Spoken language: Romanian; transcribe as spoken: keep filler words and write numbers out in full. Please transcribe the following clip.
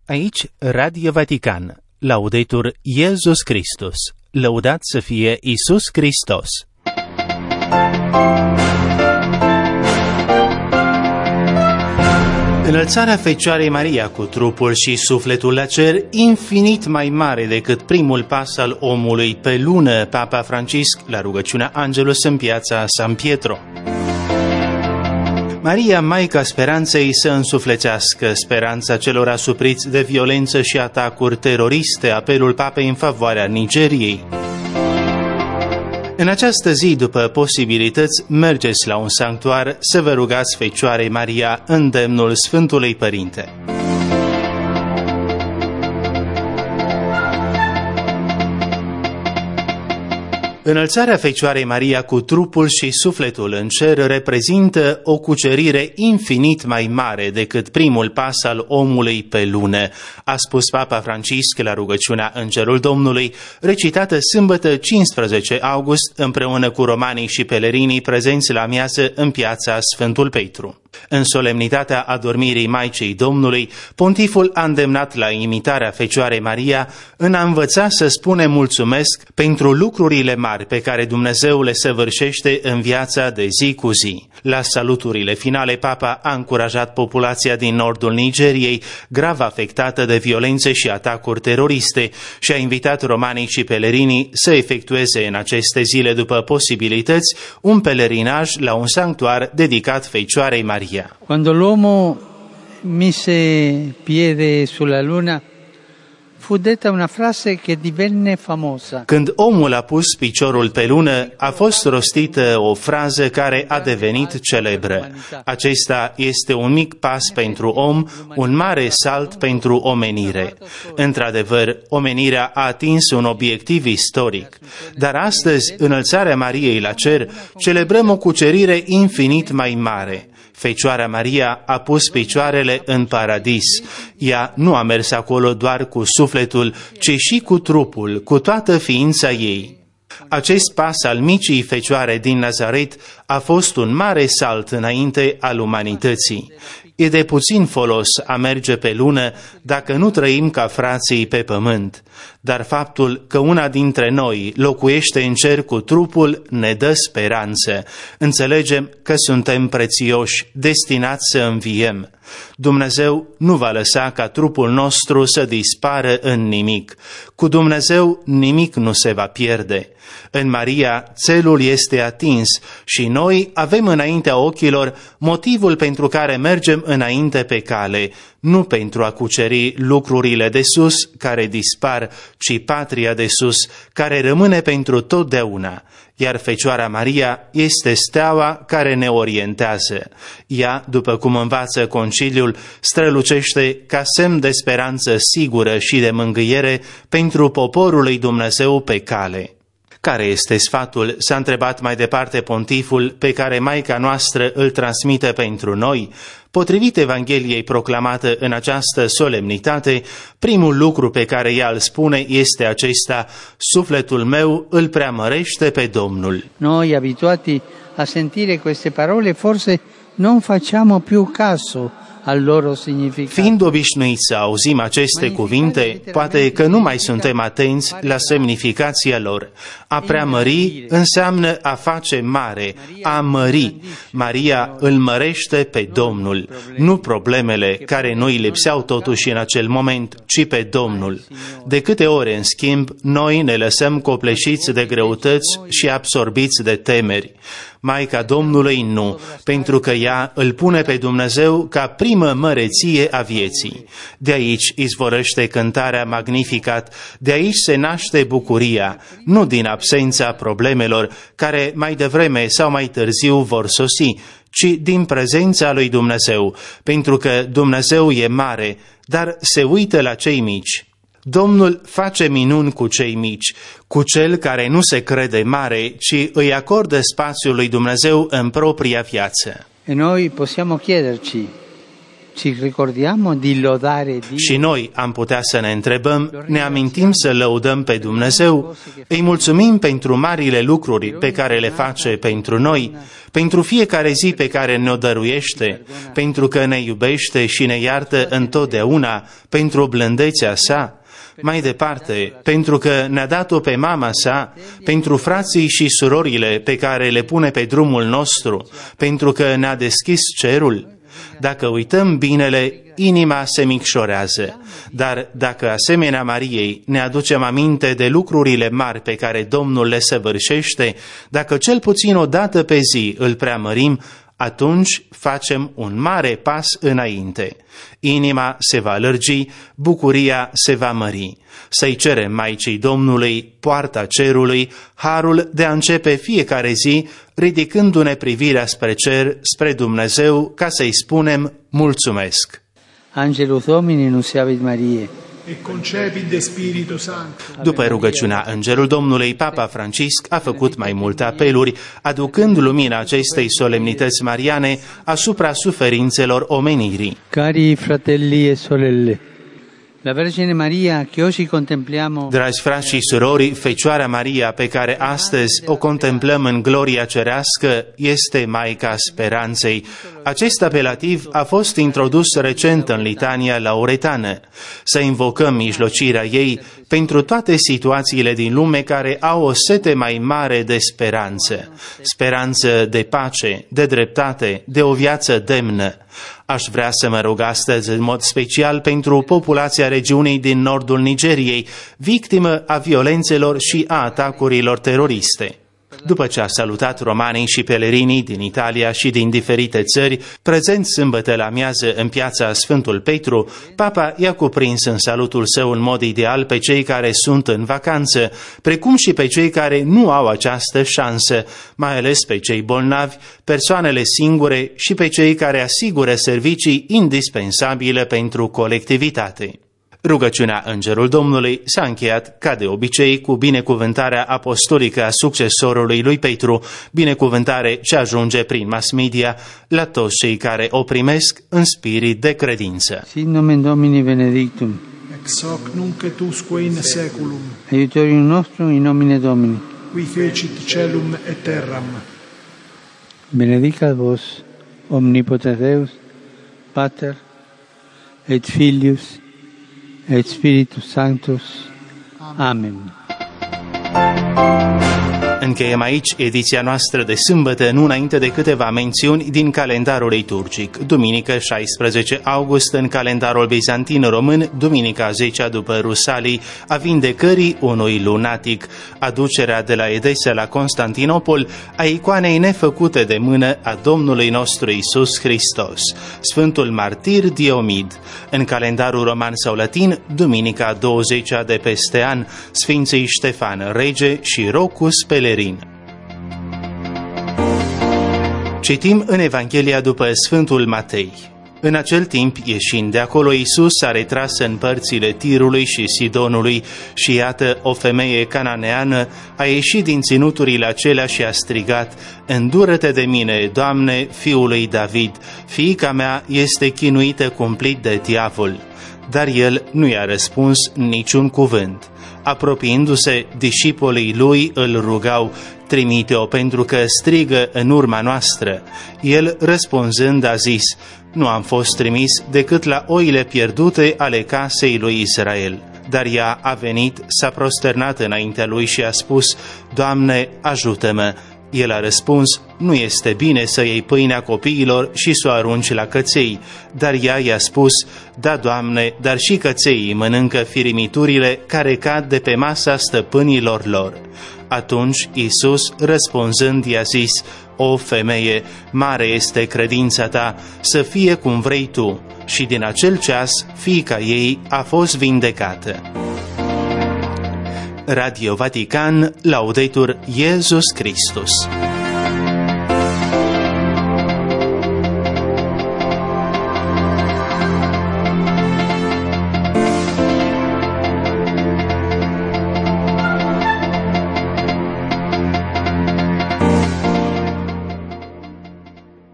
Aici, Radio Vatican, Laudetur Iesus Christus, lăudat să fie Iisus Hristos. Înălțarea Fecioarei Maria cu trupul și sufletul la cer, infinit mai mare decât primul pas al omului pe lună, Papa Francisc, la rugăciunea Angelus în piața San Pietro. Maria, Maica Speranței, să însuflețească speranța celor asupriți de violență și atacuri teroriste, apelul Papei în favoarea Nigeriei. În această zi, după posibilități, mergeți la un sanctuar să vă rugați Fecioarei Maria îndemnul Sfântului Părinte. Înălțarea Fecioarei Maria cu trupul și sufletul în cer reprezintă o cucerire infinit mai mare decât primul pas al omului pe lună, a spus Papa Francisc la rugăciunea Îngerul Domnului, recitată sâmbătă cincisprezece august împreună cu romanii și pelerinii prezenți la miază în piața Sfântul Petru. În solemnitatea adormirii Maicii Domnului, pontiful a îndemnat la imitarea Fecioarei Maria în a învăța să spune mulțumesc pentru lucrurile mari pe care Dumnezeu le săvârșește în viața de zi cu zi. La saluturile finale, Papa a încurajat populația din nordul Nigeriei, grav afectată de violențe și atacuri teroriste, și a invitat romanii și pelerinii să efectueze în aceste zile, după posibilități, un pelerinaj la un sanctuar dedicat Fecioarei Maria. Quando l'uomo mise piede sulla luna, fu detta una frase che divenne famosa. Când omul a pus piciorul pe lună, a fost rostită o frază care a devenit celebră. Acesta este un mic pas pentru om, un mare salt pentru omenire. Într-adevăr, omenirea a atins un obiectiv istoric. Dar astăzi, înălțarea Mariei la cer, celebrăm o cucerire infinit mai mare. Fecioara Maria a pus picioarele în paradis. Ea nu a mers acolo doar cu sufletul, ci și cu trupul, cu toată ființa ei. Acest pas al micii Fecioare din Nazaret a fost un mare salt înainte al umanității. E de puțin folos a merge pe lună dacă nu trăim ca frații pe pământ. Dar faptul că una dintre noi locuiește în cer cu trupul ne dă speranță. Înțelegem că suntem prețioși, destinați să înviem. Dumnezeu nu va lăsa ca trupul nostru să dispară în nimic. Cu Dumnezeu nimic nu se va pierde. În Maria, țelul este atins și noi avem înaintea ochilor motivul pentru care mergem înainte pe cale, nu pentru a cuceri lucrurile de sus care dispar, ci patria de sus care rămâne pentru totdeauna. Iar Fecioara Maria este steaua care ne orientează. Ea, după cum învață Conciliul, strălucește ca semn de speranță sigură și de mângâiere pentru poporul lui Dumnezeu pe cale. Care este sfatul, s-a întrebat mai departe pontiful, pe care Maica noastră îl transmite pentru noi? Potrivit Evangheliei proclamată în această solemnitate, primul lucru pe care ea îl spune este acesta: sufletul meu îl preamărește pe Domnul. Noi, abituati a sentire queste parole, forse non facciamo più caso al loro significato. Fiind obișnuiți să auzim aceste cuvinte, poate că nu mai suntem atenți la semnificația lor. A preamări înseamnă a face mare, a mări. Maria îl mărește pe Domnul, nu problemele care nu îi lipseau totuși în acel moment, ci pe Domnul. De câte ori, în schimb, noi ne lăsăm copleșiți de greutăți și absorbiți de temeri. Maica Domnului nu, pentru că ea îl pune pe Dumnezeu ca primă măreție a vieții. De aici izvorăște cântarea Magnificat, de aici se naște bucuria, nu din absența problemelor care mai devreme sau mai târziu vor sosi, ci din prezența lui Dumnezeu, pentru că Dumnezeu e mare, dar se uită la cei mici. Domnul face minuni cu cei mici, cu cel care nu se crede mare, ci îi acordă spațiul lui Dumnezeu în propria viață. E noi possiamo chiederci, ci ricordiamo di lodare Dio. Și noi am putea să ne întrebăm, ne amintim să lăudăm pe Dumnezeu, îi mulțumim pentru marile lucruri pe care le face pentru noi, pentru fiecare zi pe care ne-o dăruiește, pentru că ne iubește și ne iartă întotdeauna, pentru blândețea sa. Mai departe, pentru că ne-a dat-o pe mama sa, pentru frații și surorile pe care le pune pe drumul nostru, pentru că ne-a deschis cerul. Dacă uităm binele, inima se micșorează, dar dacă asemenea Mariei ne aducem aminte de lucrurile mari pe care Domnul le săvârșește, dacă cel puțin o dată pe zi îl preamărim, atunci facem un mare pas înainte. Inima se va lărgi, bucuria se va mări. Să-i cerem Maicii Domnului, poarta cerului, harul de a începe fiecare zi, ridicându-ne privirea spre cer, spre Dumnezeu, ca să-i spunem mulțumesc. Angelus Domini nunciavit Mariae. E concepit de Spiritu Sancto. După rugăciunea Îngerul Domnului, Papa Francisc a făcut mai multe apeluri, aducând lumina acestei solemnități mariane asupra suferințelor omenirii. Cari fratelli e sorelle, la Vergine Maria che oggi contempliamo. Dragi frați și surori, Fecioara Maria pe care astăzi o contemplăm în gloria cerească este Maica Speranței. Acest apelativ a fost introdus recent în litania lauretană. Să invocăm mijlocirea ei pentru toate situațiile din lume care au o sete mai mare de speranță. Speranță de pace, de dreptate, de o viață demnă. Aș vrea să mă rog astăzi în mod special pentru populația regiunii din nordul Nigeriei, victimă a violențelor și a atacurilor teroriste. După ce a salutat romanii și pelerinii din Italia și din diferite țări, prezenți sâmbătă la amiază în piața Sfântul Petru, Papa i-a cuprins în salutul său în mod ideal pe cei care sunt în vacanță, precum și pe cei care nu au această șansă, mai ales pe cei bolnavi, persoanele singure și pe cei care asigură servicii indispensabile pentru colectivitate. Rugăciunea Îngerul Domnului s-a încheiat, ca de obicei, cu binecuvântarea apostolică a succesorului lui Petru, binecuvântare ce ajunge prin mass media la toți cei care o primesc în spirit de credință. Sit nomen Domini benedictum. Ex hoc nunc et usque in seculum. Aiutorium nostrum in nomine Domini. Qui fecit celum et terram. Benedicat vos omnipotens Deus, Pater et Filius et Spiritus Sanctus. Amen. Încheiem aici ediția noastră de sâmbătă, nu înainte de câteva mențiuni din calendarul liturgic. Duminică șaisprezece august în calendarul bizantin român, duminica a zecea după Rusalii, a vindecării unui lunatic, aducerea de la Edesa la Constantinopol a icoanei nefăcute de mână a Domnului nostru Iisus Hristos, Sfântul Martir Diomid. În calendarul roman sau latin, duminica a douăzecea de peste an, Sfinții Ștefan Rege și Rocus Pelerin. Citim în Evanghelia după Sfântul Matei. În acel timp, ieșind de acolo, Iisus s-a retras în părțile Tirului și Sidonului și iată, o femeie cananeană a ieșit din ținuturile acelea și a strigat: Îndură-te de mine, Doamne, Fiul lui David, fiica mea este chinuită cumplit de diavol. Dar el nu i-a răspuns niciun cuvânt. Apropiindu-se, discipolii lui îl rugau: Trimite-o pentru că strigă în urma noastră. El, răspunzând, a zis: Nu am fost trimis decât la oile pierdute ale casei lui Israel. Dar ea a venit, s-a prosternat înaintea lui și a spus: Doamne, ajută-mă! El a răspuns: Nu este bine să iei pâinea copiilor și să o arunci la căței. Dar ea i-a spus: Da, Doamne, dar și cățeii mănâncă firimiturile care cad de pe masa stăpânilor lor. Atunci Iisus, răspunzând, i-a zis: O femeie, mare este credința ta, să fie cum vrei tu. Și din acel ceas, fiica ei a fost vindecată. Radio Vatican, Laudetur Iesus Christus.